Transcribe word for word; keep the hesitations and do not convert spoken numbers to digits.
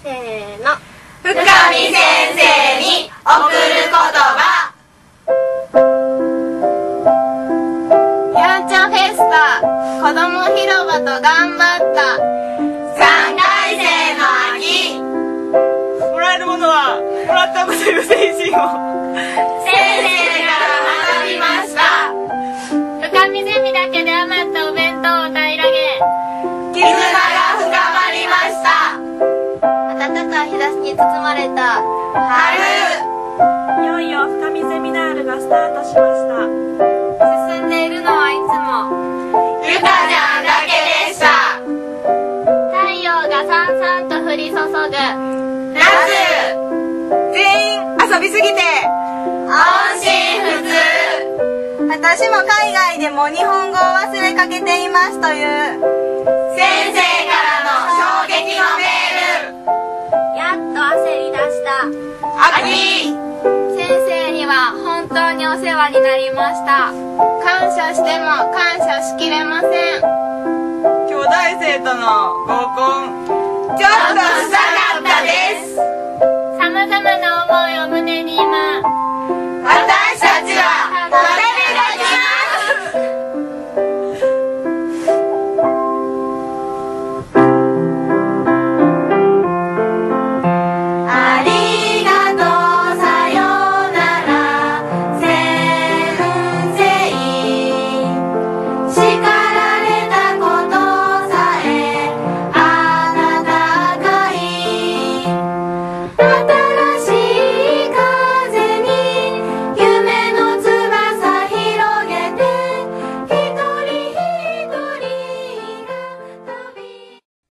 せーの。 深見先生に送る言葉。 やんちゃんフェスタ、子ども広場と頑張った。 さんかい生の秋。 もらえるものはもらったこという精神を先生から学びました。 深見ゼミだけで余ったお弁当を平らげ、 絆が深まりました。 暖かい日差しに包まれた春。 いよいよ深見ゼミナールがスタートしました。 進んでいるのはいつもゆかちゃんだけでした。 太陽がさんさんと降り注ぐ夏。 全員遊びすぎて音信不通。 私も海外でも日本語を忘れかけていますという先生からの衝撃のメール。 やっと焦り出した秋。 先生には本当にお世話になりました。感謝しても感謝しきれません。 兄弟生との合コン